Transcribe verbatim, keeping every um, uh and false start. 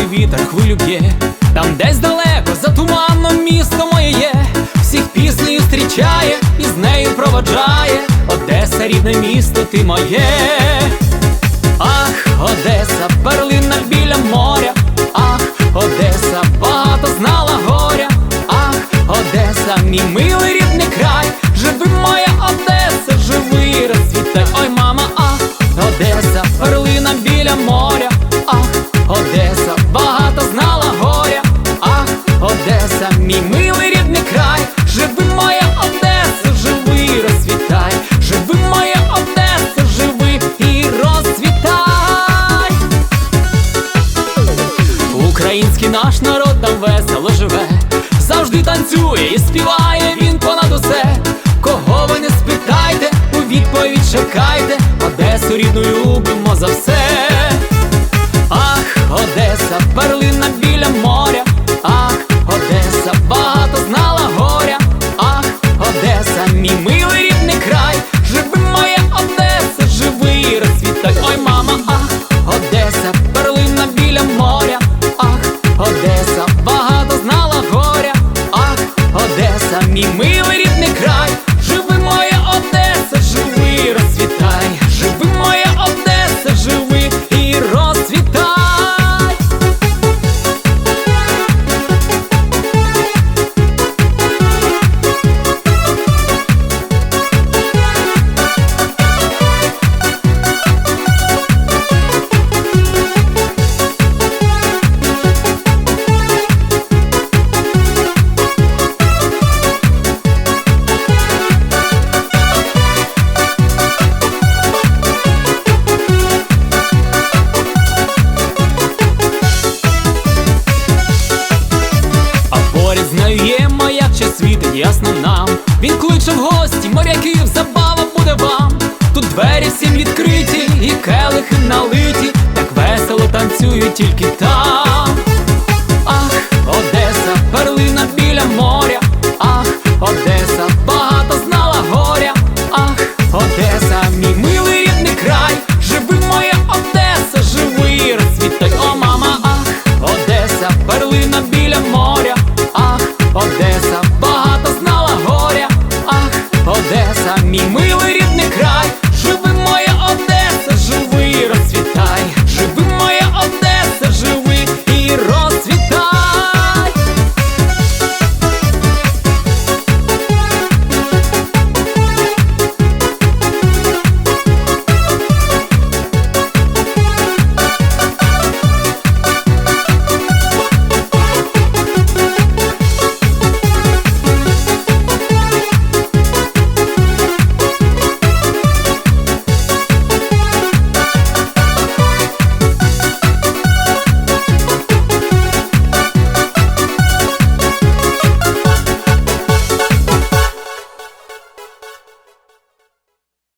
вітер хвилю б'є, там десь далеко за туманом місто моє є. Всіх піснею зустрічає і з нею проводжає. Одеса, рідне місто, ти моє. Ах, Одеса, перлина біля моря. Ах, Одеса, багато знала горя. Ах, Одеса, мій милий рідний край. Живи, моя Одеса, живи, розцвітай. Ой, мама, ах, Одеса, перлина біля моря. Ах, Одеса, багато знала горя. Ах, Одеса, мій милий рідний край. Живи, моя Одеса, живи, розцвітай. Живи, моя Одеса, живи і розцвітай. Український наш народ там весело живе, завжди танцює і співає він понад усе. Кого ви не спитайте, у відповідь чекайте. Одесу рідну любимо за все. Ах, Одеса, перлина біля моря. Ах, Одеса, багато знала горя. Ах, Одеса, мій милий рідний край. Живи, моя Одеса, живи, розцвітай. Ой, мама, ах, Одеса, перлина біля моря. Ах, Одеса, багато знала горя. Ах, Одеса, мій милий рідний край. Живи, моя Одеса, живи, розцвітай. Живи, моя Одеса, живи і розцвітай. Поряд з нею є маяк, що світить ясно нам. Він кличе в гості моряків, забава буде вам. Тут двері всім відкриті і келихи налиті, так весело танцюють тільки там.